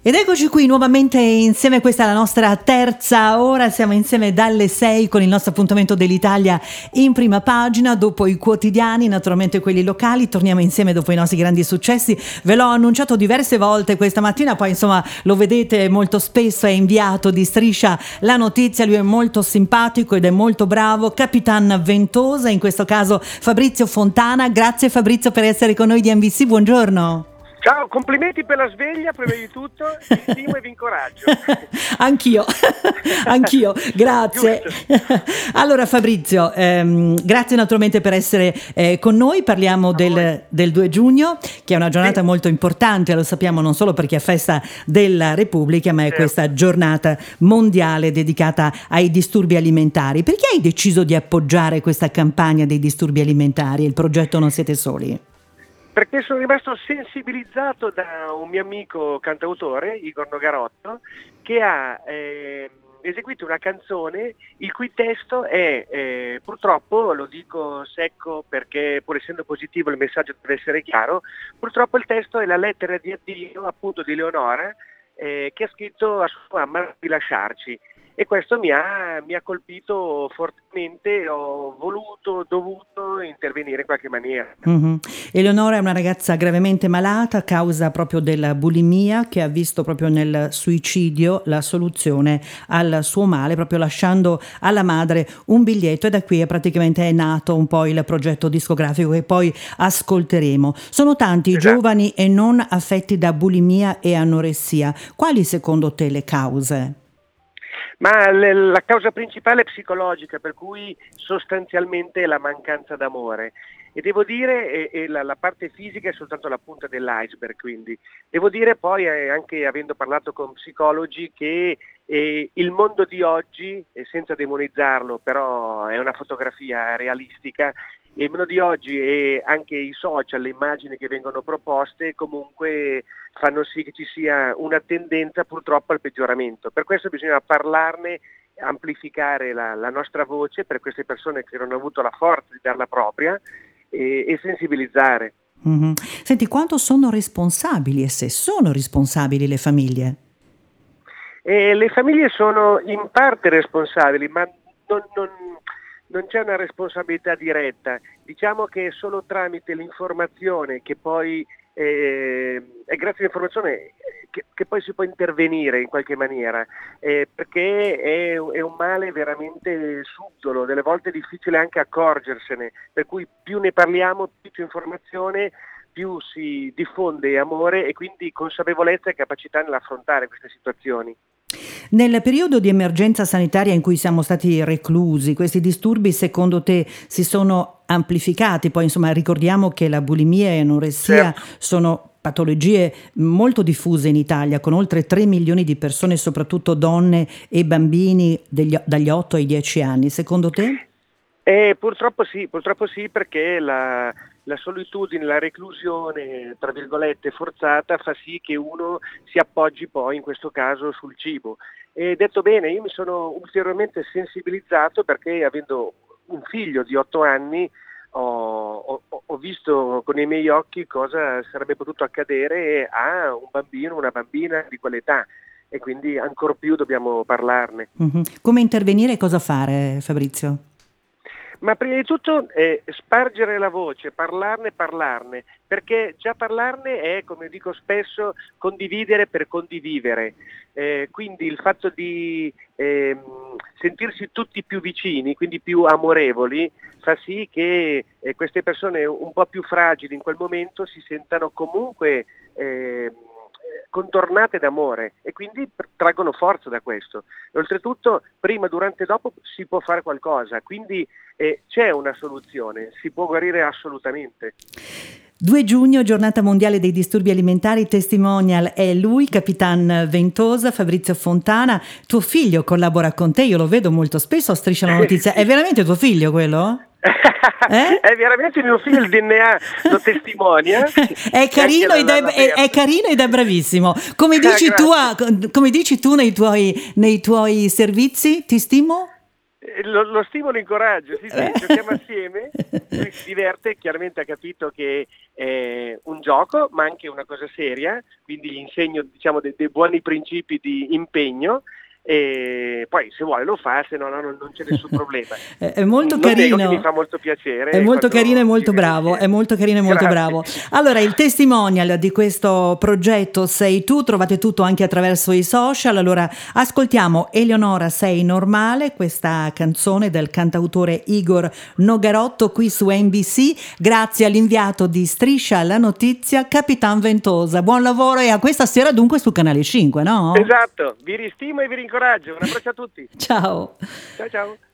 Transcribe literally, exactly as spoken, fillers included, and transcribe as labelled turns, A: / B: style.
A: Ed eccoci qui nuovamente insieme, questa è la nostra terza ora, siamo insieme dalle sei con il nostro appuntamento dell'Italia in prima pagina, dopo i quotidiani, naturalmente quelli locali, torniamo insieme dopo i nostri grandi successi, ve l'ho annunciato diverse volte questa mattina, poi insomma lo vedete molto spesso, è inviato di Striscia la notizia, lui è molto simpatico ed è molto bravo, Capitan Ventosa, in questo caso Fabrizio Fontana. Grazie Fabrizio per essere con noi di N B C, buongiorno.
B: Ciao, complimenti per la sveglia, prima di tutto, vi stimo e vi incoraggio.
A: Anch'io, anch'io, grazie. Allora Fabrizio, ehm, grazie naturalmente per essere eh, con noi, parliamo del, del due giugno, che è una giornata sì. molto importante, lo sappiamo non solo perché è festa della Repubblica, ma è certo. questa giornata mondiale dedicata ai disturbi alimentari. Perché hai deciso di appoggiare questa campagna dei disturbi alimentari, il progetto Non Siete Soli?
B: Perché sono rimasto sensibilizzato da un mio amico cantautore, Igor Nogarotto, che ha eh, eseguito una canzone il cui testo è, eh, purtroppo, lo dico secco perché pur essendo positivo il messaggio deve essere chiaro, purtroppo il testo è la lettera di addio appunto di Leonora eh, che ha scritto a sua mamma di lasciarci. E questo mi ha, mi ha colpito fortemente, ho voluto, dovuto intervenire in qualche maniera.
A: Mm-hmm. Eleonora è una ragazza gravemente malata a causa proprio della bulimia, che ha visto proprio nel suicidio la soluzione al suo male, proprio lasciando alla madre un biglietto, e da qui è praticamente è nato un po' il progetto discografico che poi ascolteremo. Sono tanti esatto. giovani e non affetti da bulimia e anoressia. Quali secondo te le cause?
B: Ma le, la causa principale è psicologica, per cui sostanzialmente è la mancanza d'amore. E devo dire, e, e la, la parte fisica è soltanto la punta dell'iceberg, quindi devo dire poi, eh, anche avendo parlato con psicologi, che eh, il mondo di oggi, e senza demonizzarlo, però è una fotografia realistica, il mondo di oggi e anche i social, le immagini che vengono proposte comunque fanno sì che ci sia una tendenza purtroppo al peggioramento. Per questo bisogna parlarne, amplificare la, la nostra voce per queste persone che non hanno avuto la forza di darla propria e, e sensibilizzare.
A: Mm-hmm. Senti, quanto sono responsabili e se sono responsabili le famiglie?
B: E le famiglie sono in parte responsabili, ma non... non non c'è una responsabilità diretta, diciamo che è solo tramite l'informazione che poi eh, è grazie all'informazione che, che poi si può intervenire in qualche maniera, eh, perché è, è un male veramente subdolo, delle volte è difficile anche accorgersene, per cui più ne parliamo, più c'è informazione, più si diffonde amore e quindi consapevolezza e capacità nell'affrontare queste situazioni.
A: Nel periodo di emergenza sanitaria in cui siamo stati reclusi, questi disturbi secondo te si sono amplificati? Poi insomma ricordiamo che la bulimia e anoressia certo. sono patologie molto diffuse in Italia, con oltre tre milioni di persone, soprattutto donne e bambini degli, dagli otto ai dieci anni. Secondo te?
B: Eh, purtroppo sì, purtroppo sì, perché la, la solitudine, la reclusione, tra virgolette, forzata fa sì che uno si appoggi poi in questo caso sul cibo. E detto bene, io mi sono ulteriormente sensibilizzato perché avendo un figlio di otto anni ho, ho, ho visto con i miei occhi cosa sarebbe potuto accadere a un bambino, una bambina di quell'età. E quindi ancor più dobbiamo parlarne.
A: Mm-hmm. Come intervenire e cosa fare, Fabrizio?
B: Ma prima di tutto eh, spargere la voce, parlarne, parlarne, perché già parlarne è, come dico spesso, condividere per condividere. Eh, quindi il fatto di eh, sentirsi tutti più vicini, quindi più amorevoli, fa sì che eh, queste persone un po' più fragili in quel momento si sentano comunque eh, contornate d'amore e quindi traggono forza da questo. E oltretutto prima, durante e dopo si può fare qualcosa, quindi eh, c'è una soluzione, si può guarire assolutamente.
A: due giugno, giornata mondiale dei disturbi alimentari, testimonial è lui, Capitan Ventosa, Fabrizio Fontana. Tuo figlio collabora con te, io lo vedo molto spesso a Striscia la Notizia, è veramente tuo figlio quello?
B: Eh? È veramente mio figlio, il D N A lo testimonia.
A: È carino, ed è, è, è carino ed è bravissimo. Come dici, ah, tu, a, come dici tu nei tuoi, nei tuoi servizi, ti stimo?
B: Eh, Lo, lo stimolo e incoraggio, sì, sì, giochiamo assieme, lui si diverte, chiaramente ha capito che è un gioco, ma anche una cosa seria, quindi gli insegno, diciamo, dei, dei buoni principi di impegno, e poi se vuole lo fa, se no, no non, non c'è nessun problema.
A: È, è molto
B: Non nego
A: carino.
B: che mi fa molto piacere.
A: È molto
B: quando
A: carino e molto
B: giocano
A: bravo, è
B: insieme.
A: molto carino e molto
B: Grazie.
A: bravo. Allora, il testimonial di questo progetto Sei tu, trovate tutto anche attraverso i social. Allora, ascoltiamo Eleonora Sei normale, questa canzone del cantautore Igor Nogarotto qui su N B C, grazie all'inviato di Striscia alla Notizia, Capitan Ventosa. Buon lavoro e a questa sera dunque su Canale cinque, no?
B: Esatto, vi ristimo e vi rincoraggio. Un abbraccio a tutti.
A: Ciao.
B: Ciao ciao.